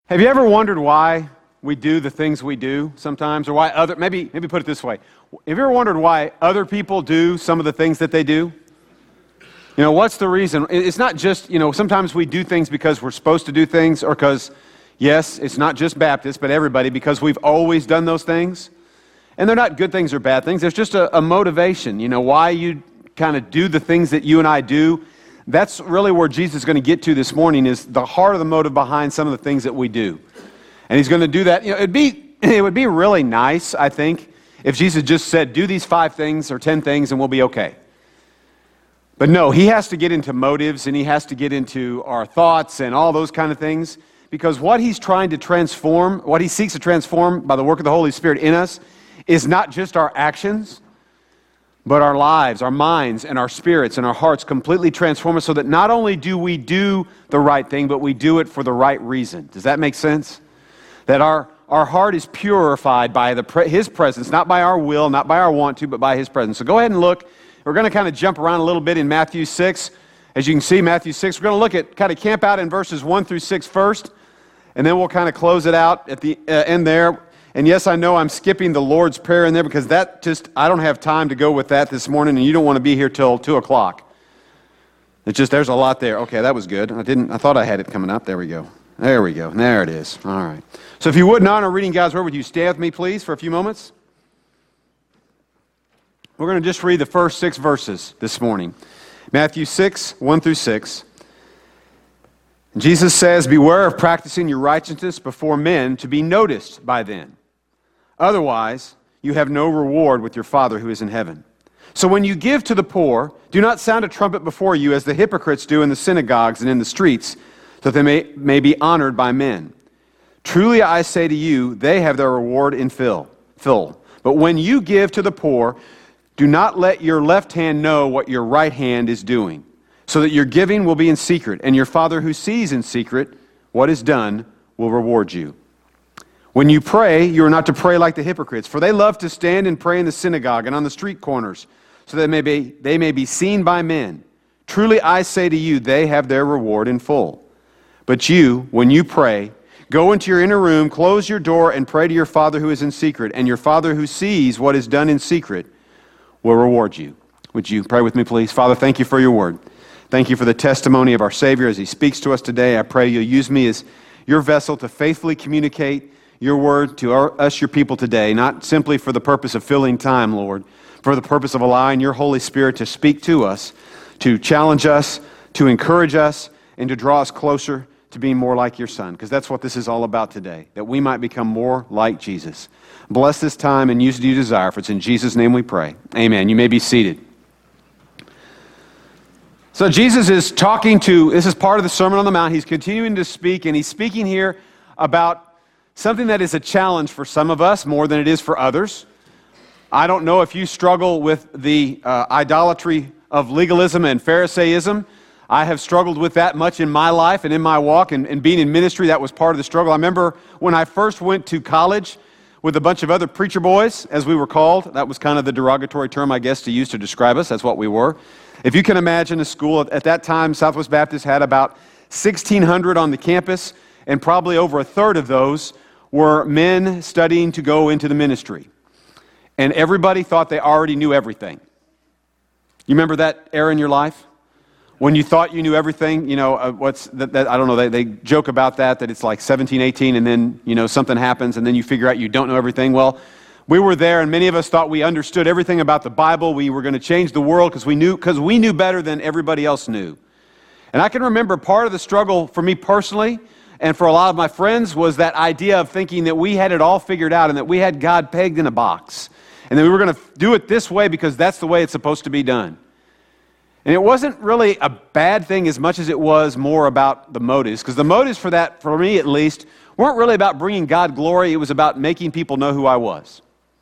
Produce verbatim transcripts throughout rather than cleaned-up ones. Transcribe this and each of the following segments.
Have you ever wondered why we do the things we do sometimes, or why other, maybe, maybe put it this way. Have you ever wondered why other people do some of the things that they do? You know, what's the reason? It's not just, you know, sometimes we do things because we're supposed to do things, or because, yes, it's not just Baptists, but everybody, because we've always done those things. And they're not good things or bad things. There's just a, a motivation, you know, why you kind of do the things that you and I do. That's really where Jesus is going to get to this morning, is the heart of the motive behind some of the things that we do. And he's going to do that. You know, it'd be, it would be really nice, I think, if Jesus just said, do these five things or ten things and we'll be okay. But no, he has to get into motives, and he has to get into our thoughts and all those kind of things, because what he's trying to transform, what he seeks to transform by the work of the Holy Spirit in us, is not just our actions, but our lives, our minds, and our spirits, and our hearts completely transform us, so that not only do we do the right thing, but we do it for the right reason. Does that make sense? That our, our heart is purified by the pre- his presence, not by our will, not by our want to, but by his presence. So go ahead and look. We're going to kind of jump around a little bit in Matthew six. As you can see, Matthew six, we're going to look at, kind of camp out in verses one through six first, and then we'll kind of close it out at the uh, end there. And yes, I know I'm skipping the Lord's Prayer in there, because that just, I don't have time to go with that this morning, and you don't want to be here till two o'clock. It's just, there's a lot there. Okay, that was good. I didn't, I thought I had it coming up. There we go. There we go. There it is. All right. So if you would, in honor of reading God's Word, would you stand with me, please, for a few moments? We're going to just read the first six verses this morning. Matthew six, one through six. Jesus says, beware of practicing your righteousness before men to be noticed by them. Otherwise, you have no reward with your Father who is in heaven. So when you give to the poor, do not sound a trumpet before you, as the hypocrites do in the synagogues and in the streets, so that they may, may be honored by men. Truly I say to you, they have their reward in full. full. But when you give to the poor, do not let your left hand know what your right hand is doing, so that your giving will be in secret, and your Father who sees in secret what is done will reward you. When you pray, you are not to pray like the hypocrites, for they love to stand and pray in the synagogue and on the street corners, so that they may be, they may be seen by men. Truly I say to you, they have their reward in full. But you, when you pray, go into your inner room, close your door, and pray to your Father who is in secret, and your Father who sees what is done in secret will reward you. Would you pray with me, please? Father, thank you for your word. Thank you for the testimony of our Savior as he speaks to us today. I pray you'll use me as your vessel to faithfully communicate your word to our, us, your people today, not simply for the purpose of filling time, Lord, for the purpose of allowing your Holy Spirit to speak to us, to challenge us, to encourage us, and to draw us closer to being more like your Son, because that's what this is all about today, that we might become more like Jesus. Bless this time and use it you desire, for it's in Jesus' name we pray. Amen. You may be seated. So Jesus is talking to, this is part of the Sermon on the Mount. He's continuing to speak, and he's speaking here about something that is a challenge for some of us more than it is for others. I don't know if you struggle with the uh, idolatry of legalism and Pharisaism. I have struggled with that much in my life and in my walk, and, and being in ministry, that was part of the struggle. I remember when I first went to college with a bunch of other preacher boys, as we were called. That was kind of the derogatory term, I guess, to use to describe us. That's what we were. If you can imagine a school, at that time, Southwest Baptist had about sixteen hundred on the campus, and probably over a third of those were men studying to go into the ministry. And everybody thought they already knew everything. You remember that era in your life? When you thought you knew everything, you know, uh, what's that, that, I don't know, they, they joke about that, that it's like seventeen, eighteen, and then, you know, something happens, and then you figure out you don't know everything. Well, we were there, and many of us thought we understood everything about the Bible. We were going to change the world because we knew, because we knew better than everybody else knew. And I can remember part of the struggle for me personally, and for a lot of my friends, was that idea of thinking that we had it all figured out, and that we had God pegged in a box, and that we were going to do it this way because that's the way it's supposed to be done. And it wasn't really a bad thing as much as it was more about the motives, because the motives for that, for me at least, weren't really about bringing God glory. It was about making people know who I was.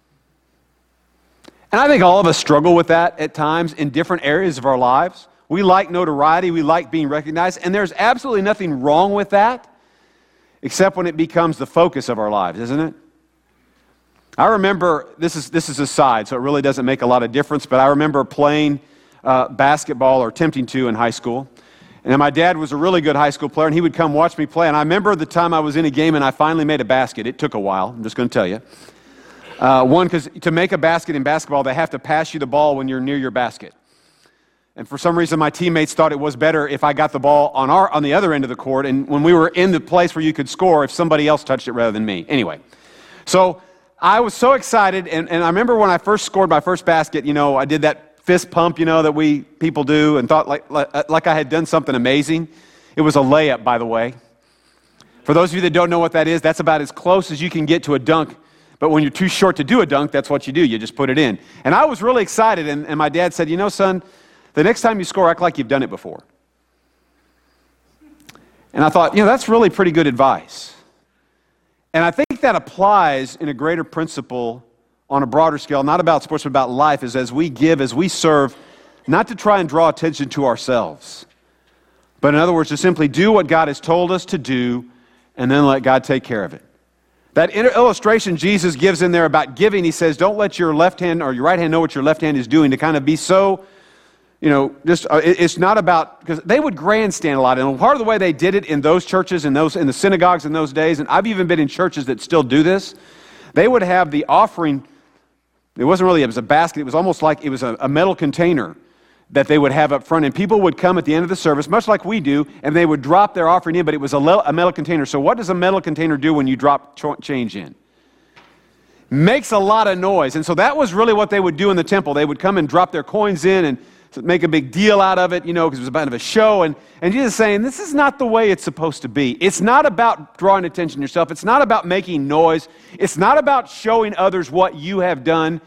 And I think all of us struggle with that at times in different areas of our lives. We like notoriety, we like being recognized, and there's absolutely nothing wrong with that, except when it becomes the focus of our lives, isn't it? I remember, this is this is a side, so it really doesn't make a lot of difference, but I remember playing uh, basketball, or attempting to, in high school. And my dad was a really good high school player, and he would come watch me play. And I remember the time I was in a game and I finally made a basket. It took a while, I'm just going to tell you. Uh, one, because to make a basket in basketball, they have to pass you the ball when you're near your basket. And for some reason, my teammates thought it was better if I got the ball on our on the other end of the court, and when we were in the place where you could score, if somebody else touched it rather than me. Anyway, so I was so excited, and, and I remember when I first scored my first basket, you know, I did that fist pump, you know, that we people do, and thought like, like like I had done something amazing. It was a layup, by the way. For those of you that don't know what that is, that's about as close as you can get to a dunk. But when you're too short to do a dunk, that's what you do. You just put it in. And I was really excited, and, and my dad said, you know, son, the next time you score, act like you've done it before. And I thought, you know, that's really pretty good advice. And I think that applies in a greater principle on a broader scale, not about sports, but about life, is as we give, as we serve, not to try and draw attention to ourselves, but in other words, to simply do what God has told us to do and then let God take care of it. That illustration Jesus gives in there about giving, he says, don't let your left hand or your right hand know what your left hand is doing, to kind of be so, you know, just, uh, it, it's not about, because they would grandstand a lot. And part of the way they did it in those churches, in those in the synagogues in those days, and I've even been in churches that still do this, they would have the offering. It wasn't really, it was a basket. It was almost like it was a, a metal container that they would have up front. And people would come at the end of the service, much like we do, and they would drop their offering in, but it was a, le- a metal container. So what does a metal container do when you drop ch- change in? Makes a lot of noise. And so that was really what they would do in the temple. They would come and drop their coins in and make a big deal out of it, you know, because it was kind of a show. And, and Jesus is saying, this is not the way it's supposed to be. It's not about drawing attention to yourself. It's not about making noise. It's not about showing others what you have done.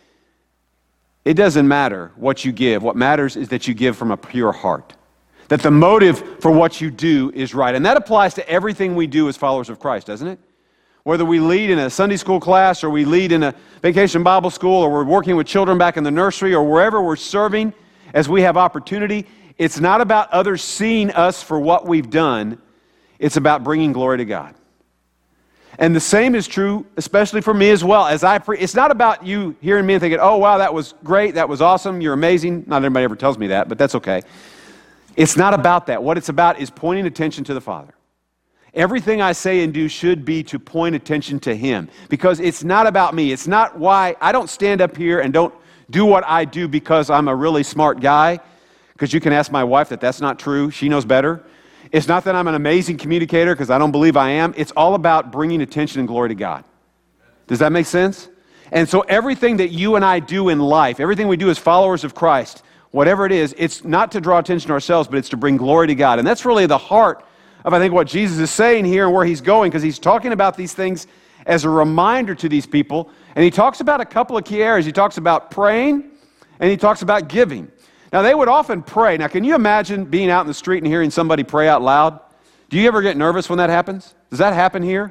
It doesn't matter what you give. What matters is that you give from a pure heart. That the motive for what you do is right. And that applies to everything we do as followers of Christ, doesn't it? Whether we lead in a Sunday school class, or we lead in a vacation Bible school, or we're working with children back in the nursery, or wherever we're serving as we have opportunity, it's not about others seeing us for what we've done. It's about bringing glory to God. And the same is true, especially for me as well. As I pre- it's not about you hearing me and thinking, oh, wow, that was great, that was awesome, you're amazing. Not everybody ever tells me that, but that's okay. It's not about that. What it's about is pointing attention to the Father. Everything I say and do should be to point attention to Him, because it's not about me. It's not why I don't stand up here and don't do what I do because I'm a really smart guy, because you can ask my wife that that's not true. She knows better. It's not that I'm an amazing communicator, because I don't believe I am. It's all about bringing attention and glory to God. Does that make sense? And so everything that you and I do in life, everything we do as followers of Christ, whatever it is, it's not to draw attention to ourselves, but it's to bring glory to God. And that's really the heart of, I think, what Jesus is saying here and where He's going, because He's talking about these things as a reminder to these people. And He talks about a couple of key areas. He talks about praying, and He talks about giving. Now, they would often pray. Now, can you imagine being out in the street and hearing somebody pray out loud? Do you ever get nervous when that happens? Does that happen here?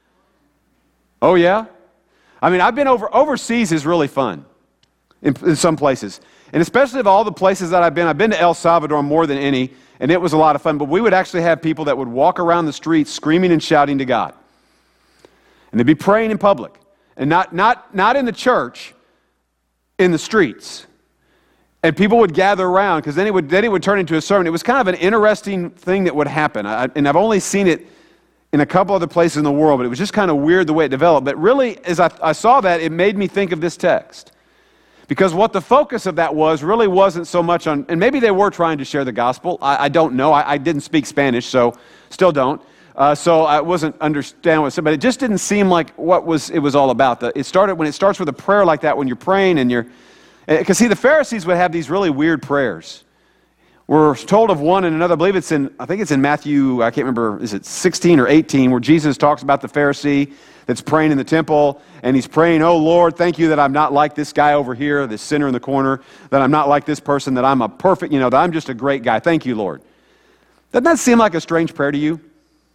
Oh, yeah? I mean, I've been over, overseas is really fun in, in some places. And especially of all the places that I've been, I've been to El Salvador more than any, and it was a lot of fun. But we would actually have people that would walk around the streets screaming and shouting to God. And they'd be praying in public. And not, not, not in the church, in the streets. And people would gather around, because then it would then it would turn into a sermon. It was kind of an interesting thing that would happen. I, and I've only seen it in a couple other places in the world, but it was just kind of weird the way it developed. But really, as I, I saw that, it made me think of this text. Because what the focus of that was really wasn't so much on, and maybe they were trying to share the gospel. I, I don't know. I, I didn't speak Spanish, so still don't. Uh, so I wasn't understanding what it said, but it just didn't seem like what was it was all about. The, it started when it starts with a prayer like that, when you're praying and you're, because see, the Pharisees would have these really weird prayers. We're told of one and another. I believe it's in, I think it's in Matthew, I can't remember, is it sixteen or eighteen, where Jesus talks about the Pharisee that's praying in the temple, and he's praying, oh Lord, thank you that I'm not like this guy over here, this sinner in the corner, that I'm not like this person, that I'm a perfect, you know, that I'm just a great guy. Thank you, Lord. Doesn't that seem like a strange prayer to you?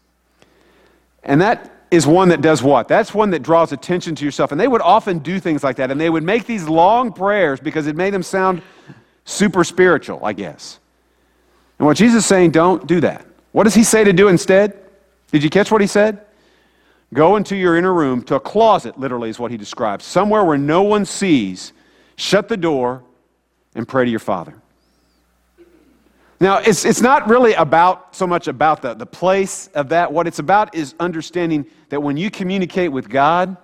And that is one that does what? That's one that draws attention to yourself. And they would often do things like that. And they would make these long prayers because it made them sound super spiritual, I guess. And what Jesus is saying, don't do that. What does He say to do instead? Did you catch what He said? Go into your inner room, to a closet, literally is what He describes. Somewhere where no one sees, shut the door, and pray to your Father. Now, it's, it's not really about so much about the, the place of that. What it's about is understanding that when you communicate with God,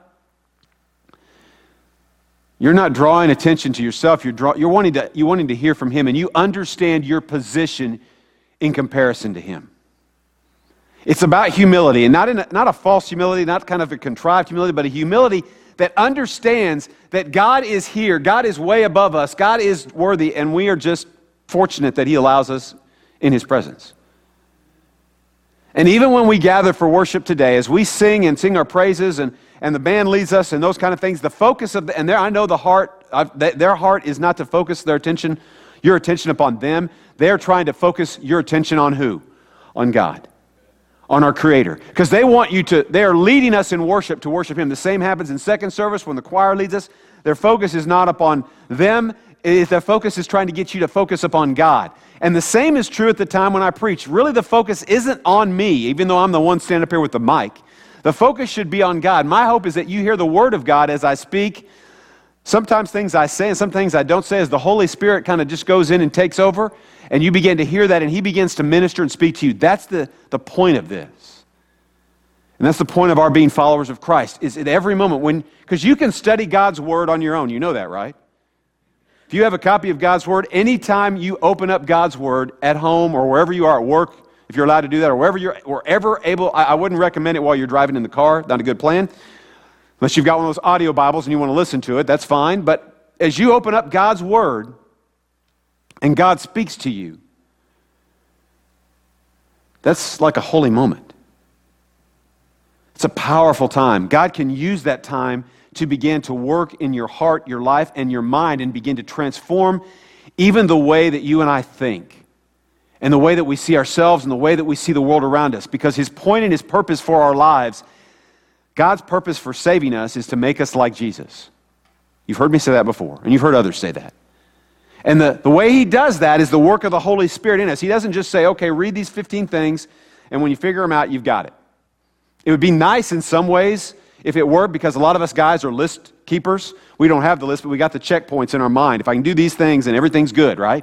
you're not drawing attention to yourself. You're, draw, you're, wanting to, you're wanting to hear from Him, and you understand your position in comparison to Him. It's about humility, and not, in a, not a false humility, not kind of a contrived humility, but a humility that understands that God is here, God is way above us, God is worthy, and we are just fortunate that He allows us in His presence. And even when we gather for worship today, as we sing and sing our praises, and, and the band leads us and those kind of things, the focus of the, and there, I know the heart, I've, their heart is not to focus their attention, your attention upon them. They're trying to focus your attention on who? On God. On our Creator. Because they want you to, they are leading us in worship to worship Him. The same happens in second service when the choir leads us. Their focus is not upon them. Their focus is trying to get you to focus upon God. And the same is true at the time when I preach. Really, the focus isn't on me, even though I'm the one standing up here with the mic. The focus should be on God. My hope is that you hear the Word of God as I speak. Sometimes things I say and some things I don't say, as the Holy Spirit kind of just goes in and takes over, and you begin to hear that, and He begins to minister and speak to you. That's the, the point of this. And that's the point of our being followers of Christ, is at every moment, when, because you can study God's Word on your own. You know that, right? If you have a copy of God's Word, anytime you open up God's Word at home or wherever you are at work, if you're allowed to do that, or wherever you're wherever able, I, I wouldn't recommend it while you're driving in the car. Not a good plan. Unless you've got one of those audio Bibles and you want to listen to it, that's fine. But as you open up God's Word and God speaks to you, that's like a holy moment. It's a powerful time. God can use that time to begin to work in your heart, your life, and your mind, and begin to transform even the way that you and I think, and the way that we see ourselves, and the way that we see the world around us. Because His point and His purpose for our lives, God's purpose for saving us, is to make us like Jesus. You've heard me say that before, and you've heard others say that. And the, the way He does that is the work of the Holy Spirit in us. He doesn't just say, okay, read these fifteen things, and when you figure them out, you've got it. It would be nice in some ways if it were, because a lot of us guys are list keepers. We don't have the list, but we got the checkpoints in our mind. If I can do these things, then everything's good, right?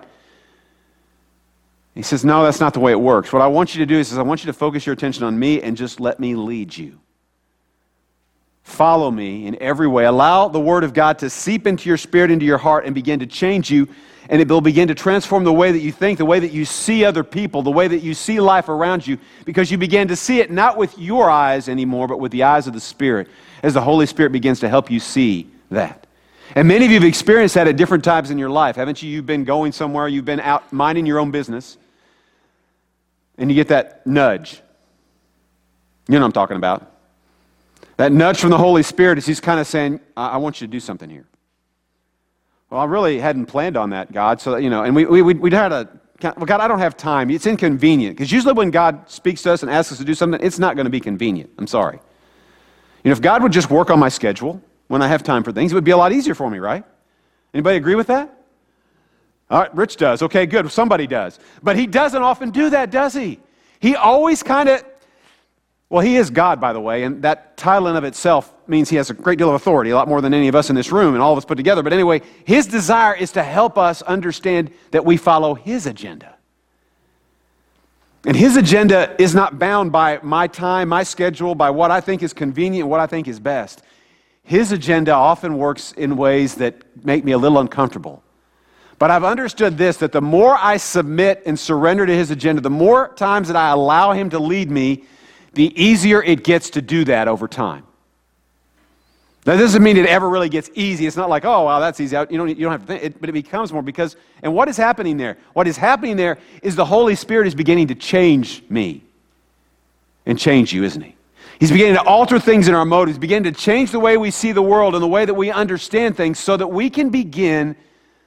He says, no, that's not the way it works. What I want you to do is I want you to focus your attention on me and just let me lead you. Follow me in every way. Allow the Word of God to seep into your spirit, into your heart, and begin to change you. And it will begin to transform the way that you think, the way that you see other people, the way that you see life around you, because you begin to see it not with your eyes anymore, but with the eyes of the Spirit, as the Holy Spirit begins to help you see that. And many of you have experienced that at different times in your life, haven't you? You've been going somewhere, you've been out minding your own business, and you get that nudge. You know what I'm talking about. That nudge from the Holy Spirit is He's kind of saying, I, I want you to do something here. Well, I really hadn't planned on that, God. So, you know, and we, we, we'd had a, well, God, I don't have time. It's inconvenient. Because usually when God speaks to us and asks us to do something, it's not going to be convenient. I'm sorry. You know, if God would just work on my schedule when I have time for things, it would be a lot easier for me, right? Anybody agree with that? All right, Rich does. Okay, good. Somebody does. But He doesn't often do that, does He? He always kind of, well, He is God, by the way, and that title in of itself means He has a great deal of authority, a lot more than any of us in this room and all of us put together. But anyway, His desire is to help us understand that we follow His agenda. And His agenda is not bound by my time, my schedule, by what I think is convenient, what I think is best. His agenda often works in ways that make me a little uncomfortable. But I've understood this, that the more I submit and surrender to His agenda, the more times that I allow Him to lead me, the easier it gets to do that over time. That doesn't mean it ever really gets easy. It's not like, oh, wow, that's easy. You don't, you don't have to think, it, but it becomes more because, and what is happening there? What is happening there is the Holy Spirit is beginning to change me and change you, isn't He? He's beginning to alter things in our motives, beginning to change the way we see the world and the way that we understand things so that we can begin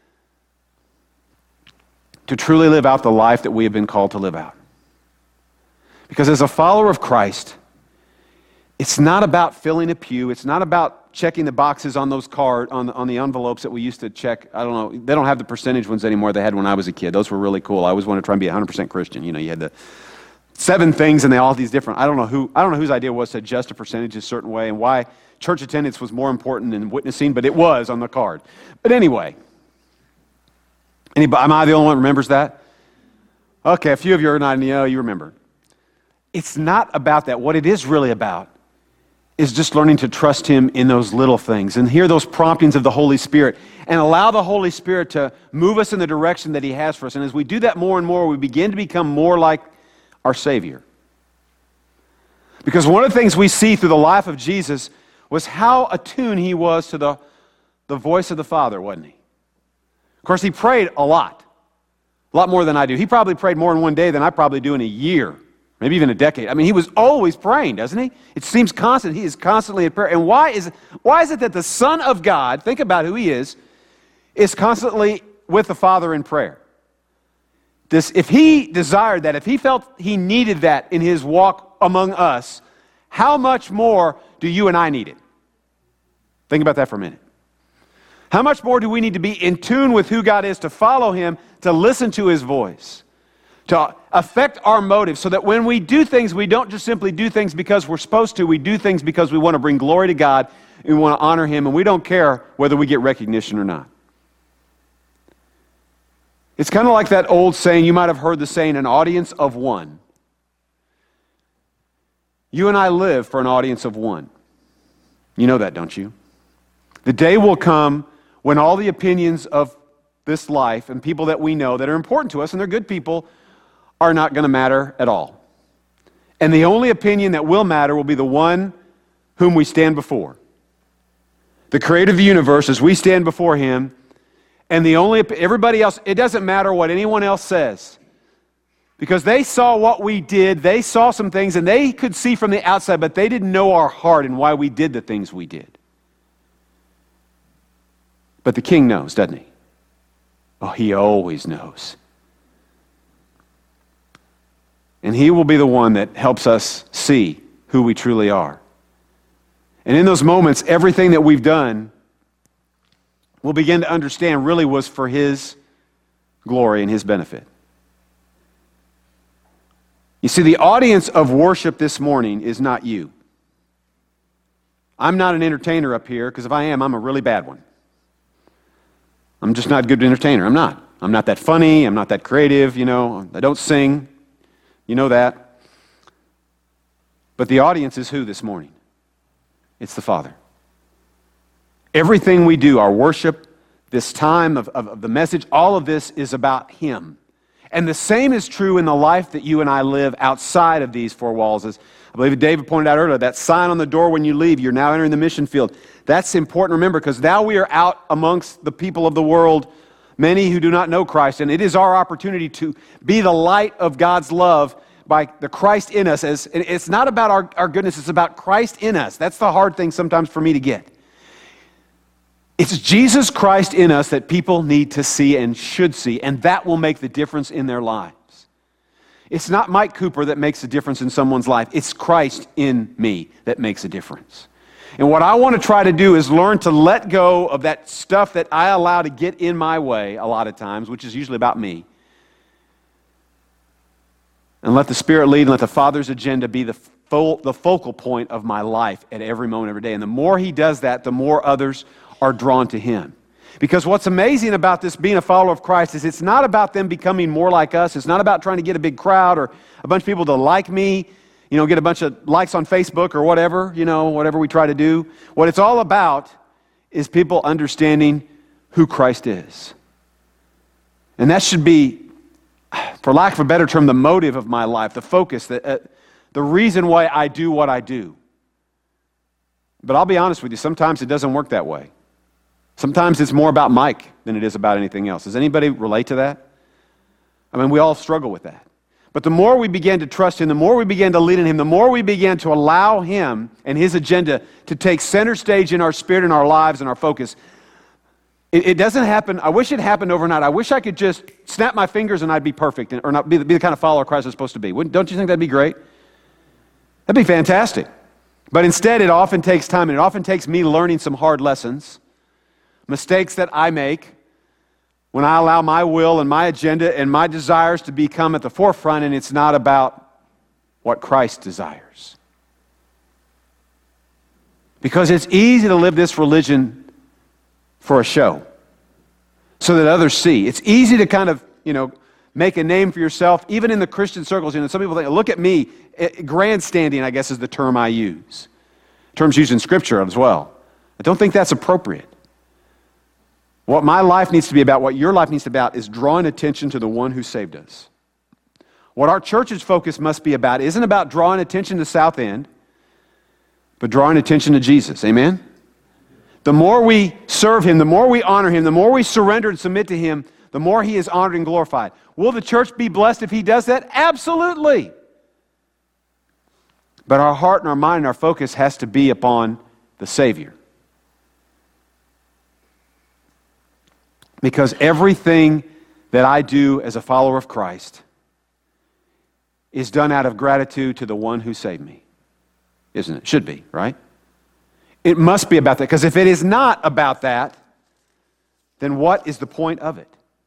to truly live out the life that we have been called to live out. Because as a follower of Christ, it's not about filling a pew. It's not about checking the boxes on those card on the, on the envelopes that we used to check. I don't know. They don't have the percentage ones anymore they had when I was a kid. Those were really cool. I always wanted to try and be one hundred percent Christian. You know, you had the seven things and they all these different. I don't know who. I don't know whose idea it was to adjust a percentage a certain way and why church attendance was more important than witnessing, but it was on the card. But anyway, anybody, am I the only one who remembers that? Okay, a few of you are not, you know, you remember. It's not about that. What it is really about is just learning to trust Him in those little things and hear those promptings of the Holy Spirit and allow the Holy Spirit to move us in the direction that He has for us. And as we do that more and more, we begin to become more like our Savior. Because one of the things we see through the life of Jesus was how attuned He was to the, the voice of the Father, wasn't He? Of course, He prayed a lot. A lot more than I do. He probably prayed more in one day than I probably do in a year. Maybe even a decade. I mean, He was always praying, doesn't He? It seems constant. He is constantly in prayer. And why is, why is it that the Son of God, think about who He is, is constantly with the Father in prayer? This, if He desired that, if He felt He needed that in His walk among us, how much more do you and I need it? Think about that for a minute. How much more do we need to be in tune with who God is, to follow Him, to listen to His voice, to affect our motives, so that when we do things, we don't just simply do things because we're supposed to. We do things because we want to bring glory to God and we want to honor Him, and we don't care whether we get recognition or not. It's kind of like that old saying, you might have heard the saying, an audience of one. You and I live for an audience of one. You know that, don't you? The day will come when all the opinions of this life and people that we know that are important to us, and they're good people, are not going to matter at all. And the only opinion that will matter will be the one whom we stand before. The Creator of the universe, as we stand before Him, and the only, everybody else, it doesn't matter what anyone else says. Because they saw what we did, they saw some things, and they could see from the outside, but they didn't know our heart and why we did the things we did. But the King knows, doesn't He? Oh, He always knows. And He will be the one that helps us see who we truly are. And in those moments, everything that we've done, we'll begin to understand really was for His glory and His benefit. You see, the audience of worship this morning is not you. I'm not an entertainer up here, because if I am, I'm a really bad one. I'm just not a good entertainer. I'm not. I'm not that funny. I'm not that creative, you know. I don't sing. You know that. But the audience is who this morning? It's the Father. Everything we do, our worship, this time of, of, of the message, all of this is about Him. And the same is true in the life that you and I live outside of these four walls. As I believe David pointed out earlier, that sign on the door when you leave, you're now entering the mission field. That's important to remember, because now we are out amongst the people of the world, many who do not know Christ, and it is our opportunity to be the light of God's love by the Christ in us. As it's not about our, our goodness, it's about Christ in us. That's the hard thing sometimes for me to get. It's Jesus Christ in us that people need to see and should see, and that will make the difference in their lives. It's not Mike Cooper that makes a difference in someone's life. It's Christ in me that makes a difference. And what I want to try to do is learn to let go of that stuff that I allow to get in my way a lot of times, which is usually about me, and let the Spirit lead and let the Father's agenda be the, fo- the focal point of my life at every moment, every day. And the more He does that, the more others are drawn to Him. Because what's amazing about this being a follower of Christ is it's not about them becoming more like us. It's not about trying to get a big crowd or a bunch of people to like me, you know, get a bunch of likes on Facebook or whatever, you know, whatever we try to do. What it's all about is people understanding who Christ is. And that should be, for lack of a better term, the motive of my life, the focus, the, uh, the reason why I do what I do. But I'll be honest with you, sometimes it doesn't work that way. Sometimes it's more about Mike than it is about anything else. Does anybody relate to that? I mean, we all struggle with that. But the more we begin to trust Him, the more we begin to lead in Him, the more we begin to allow Him and His agenda to take center stage in our spirit and our lives and our focus, it, it doesn't happen. I wish it happened overnight. I wish I could just snap my fingers and I'd be perfect, or not be the, be the kind of follower Christ is supposed to be. Wouldn't, don't you think that'd be great? That'd be fantastic. But instead, it often takes time, and it often takes me learning some hard lessons, mistakes that I make when I allow my will and my agenda and my desires to become at the forefront, and it's not about what Christ desires. Because it's easy to live this religion for a show so that others see. It's easy to kind of, you know, make a name for yourself, even in the Christian circles. You know, some people think, look at me. Grandstanding, I guess, is the term I use. Terms used in Scripture as well. I don't think that's appropriate. What my life needs to be about, what your life needs to be about, is drawing attention to the one who saved us. What our church's focus must be about isn't about drawing attention to South End, but drawing attention to Jesus. Amen? The more we serve Him, the more we honor Him, the more we surrender and submit to Him, the more He is honored and glorified. Will the church be blessed if He does that? Absolutely. But our heart and our mind and our focus has to be upon the Savior. Because everything that I do as a follower of Christ is done out of gratitude to the one who saved me. Isn't it? Should be, right? It must be about that. Because if it is not about that, then what is the point of it?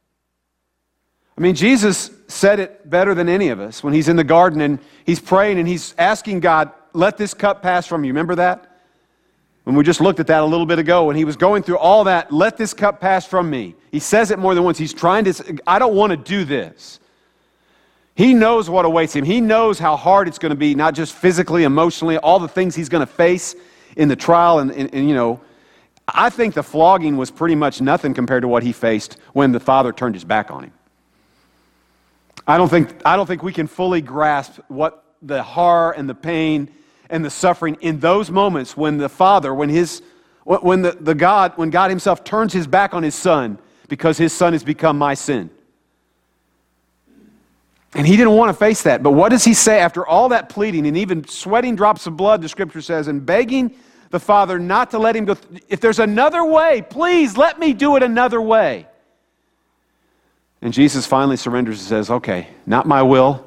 I mean, Jesus said it better than any of us when He's in the garden and He's praying and He's asking God, let this cup pass from you. Remember that? When we just looked at that a little bit ago, when He was going through all that, let this cup pass from me. He says it more than once. He's trying to, I don't want to do this. He knows what awaits Him. He knows how hard it's going to be, not just physically, emotionally, all the things He's going to face in the trial. And, and, and, you know, I think the flogging was pretty much nothing compared to what He faced when the Father turned His back on Him. I don't think, I don't think we can fully grasp what the horror and the pain and the suffering in those moments when the Father, when his, when the, the God, when God Himself turns His back on His Son because His Son has become my sin. And He didn't want to face that. But what does He say after all that pleading and even sweating drops of blood, the Scripture says, and begging the Father not to let Him go, if there's another way, please let me do it another way. And Jesus finally surrenders and says, okay, not my will,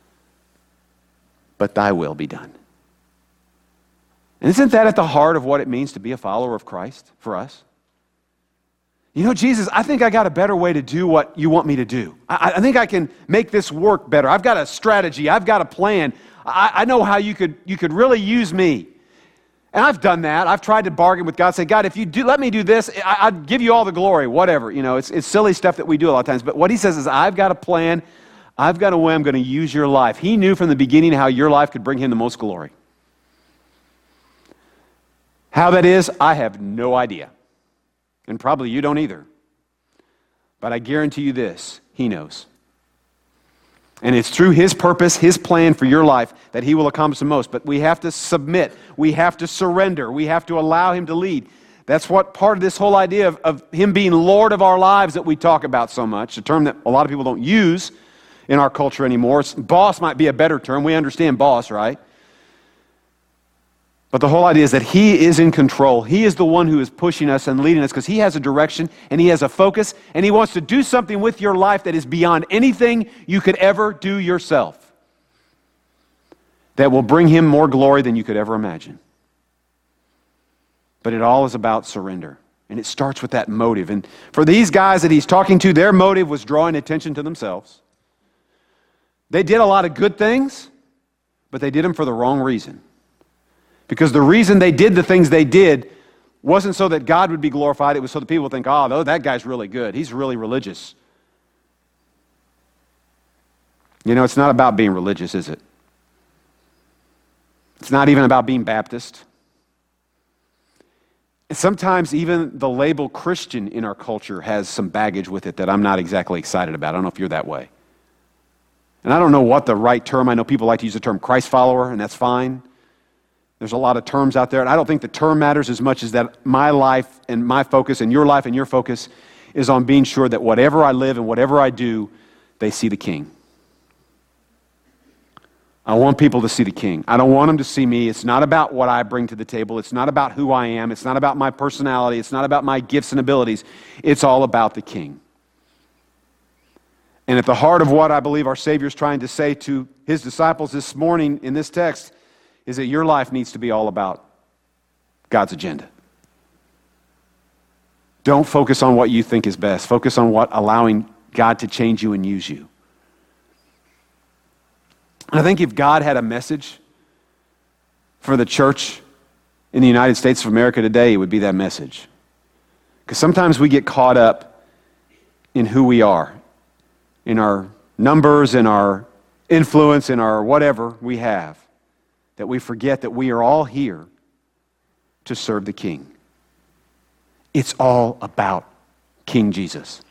but Thy will be done. And isn't that at the heart of what it means to be a follower of Christ for us? You know, Jesus, I think I got a better way to do what You want me to do. I, I think I can make this work better. I've got a strategy. I've got a plan. I, I know how you could, you could really use me. And I've done that. I've tried to bargain with God, say, God, if You do, let me do this, I, I'd give You all the glory, whatever. You know, it's, it's silly stuff that we do a lot of times. But what He says is, I've got a plan. I've got a way I'm going to use your life. He knew from the beginning how your life could bring Him the most glory. How that is, I have no idea. And probably you don't either. But I guarantee you this, He knows. And it's through His purpose, His plan for your life that He will accomplish the most. But we have to submit. We have to surrender. We have to allow Him to lead. That's what part of this whole idea of, of Him being Lord of our lives that we talk about so much, a term that a lot of people don't use in our culture anymore. It's, boss might be a better term. We understand boss, right? But the whole idea is that He is in control. He is the one who is pushing us and leading us because He has a direction and He has a focus and He wants to do something with your life that is beyond anything you could ever do yourself, that will bring Him more glory than you could ever imagine. But it all is about surrender. And it starts with that motive. And for these guys that He's talking to, their motive was drawing attention to themselves. They did a lot of good things, but they did them for the wrong reason. Because the reason they did the things they did wasn't so that God would be glorified. It was so that people would think, oh, that guy's really good. He's really religious. You know, it's not about being religious, is it? It's not even about being Baptist. And sometimes even the label Christian in our culture has some baggage with it that I'm not exactly excited about. I don't know if you're that way. And I don't know what the right term, I know people like to use the term Christ follower, and that's fine. There's a lot of terms out there, and I don't think the term matters as much as that my life and my focus and your life and your focus is on being sure that whatever I live and whatever I do, they see the King. I want people to see the King. I don't want them to see me. It's not about what I bring to the table. It's not about who I am. It's not about my personality. It's not about my gifts and abilities. It's all about the King. And at the heart of what I believe our Savior is trying to say to His disciples this morning in this text is that your life needs to be all about God's agenda. Don't focus on what you think is best. Focus on what allowing God to change you and use you. I think if God had a message for the church in the United States of America today, it would be that message. Because sometimes we get caught up in who we are, in our numbers, in our influence, in our whatever we have, that we forget that we are all here to serve the King. It's all about King Jesus.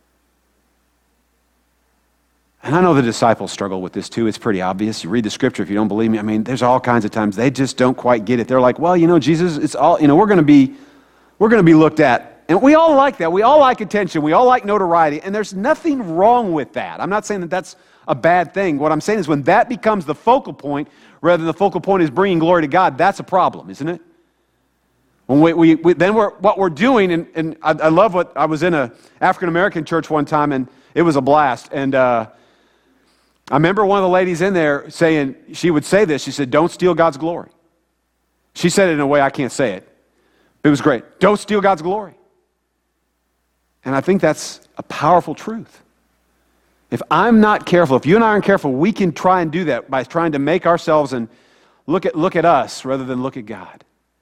And I know the disciples struggle with this too. It's pretty obvious. You read the scripture if you don't believe me. I mean, there's all kinds of times they just don't quite get it. They're like, well, you know, Jesus, it's all, you know, we're going to be, we're going to be looked at. And we all like that. We all like attention. We all like notoriety. And there's nothing wrong with that. I'm not saying that that's a bad thing. What I'm saying is when that becomes the focal point, rather than the focal point is bringing glory to God, that's a problem, isn't it? When we, we, we then we're, what we're doing, and, and I, I love what, I was in a African-American church one time, and it was a blast. And uh, I remember one of the ladies in there saying, she would say this, she said, don't steal God's glory. She said it in a way I can't say it. It was great. Don't steal God's glory. And I think that's a powerful truth. If I'm not careful, if you and I aren't careful, we can try and do that by trying to make ourselves and look at, look at us rather than look at God.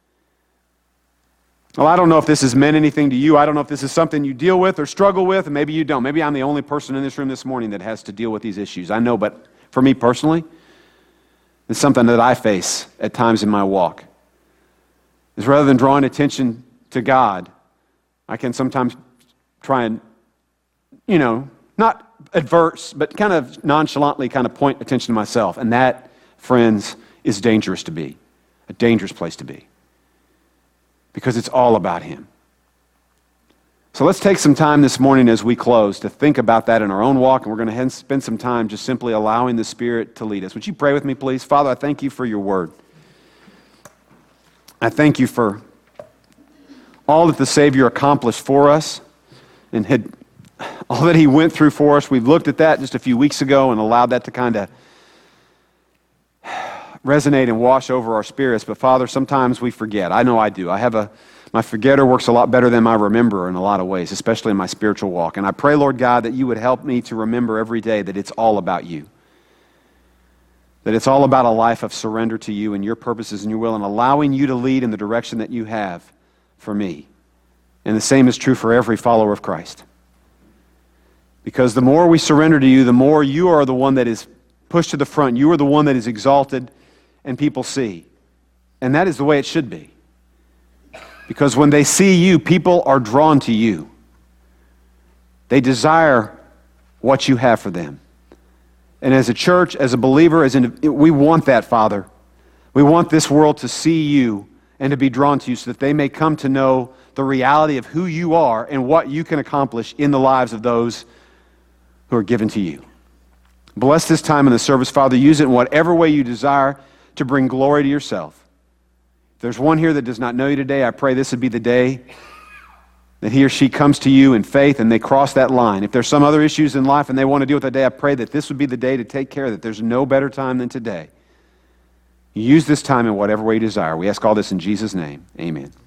Well, I don't know if this has meant anything to you. I don't know if this is something you deal with or struggle with, and maybe you don't. Maybe I'm the only person in this room this morning that has to deal with these issues. I know, but for me personally, it's something that I face at times in my walk. Is rather than drawing attention to God, I can sometimes try and, you know, not adverse, but kind of nonchalantly kind of point attention to myself. And that, friends, is dangerous to be, a dangerous place to be. Because it's all about Him. So let's take some time this morning as we close to think about that in our own walk, and we're going to spend some time just simply allowing the Spirit to lead us. Would you pray with me, please? Father, I thank you for your word. I thank you for all that the Savior accomplished for us and had all that He went through for us. We've looked at that just a few weeks ago and allowed that to kind of resonate and wash over our spirits. But Father, sometimes we forget. I know I do. I have a, my forgetter works a lot better than my rememberer in a lot of ways, especially in my spiritual walk. And I pray, Lord God, that you would help me to remember every day that it's all about you. That it's all about a life of surrender to you and your purposes and your will and allowing you to lead in the direction that you have for me. And the same is true for every follower of Christ. Because the more we surrender to you, the more you are the one that is pushed to the front. You are the one that is exalted and people see. And that is the way it should be. Because when they see you, people are drawn to you. They desire what you have for them. And as a church, as a believer, as in, we want that, Father. We want this world to see you and to be drawn to you so that they may come to know the reality of who you are and what you can accomplish in the lives of those who are given to you. Bless this time in the service, Father. Use it in whatever way you desire to bring glory to yourself. If there's one here that does not know you today, I pray this would be the day that he or she comes to you in faith and they cross that line. If there's some other issues in life and they want to deal with that day, I pray that this would be the day to take care of it. There's no better time than today. Use this time in whatever way you desire. We ask all this in Jesus' name. Amen.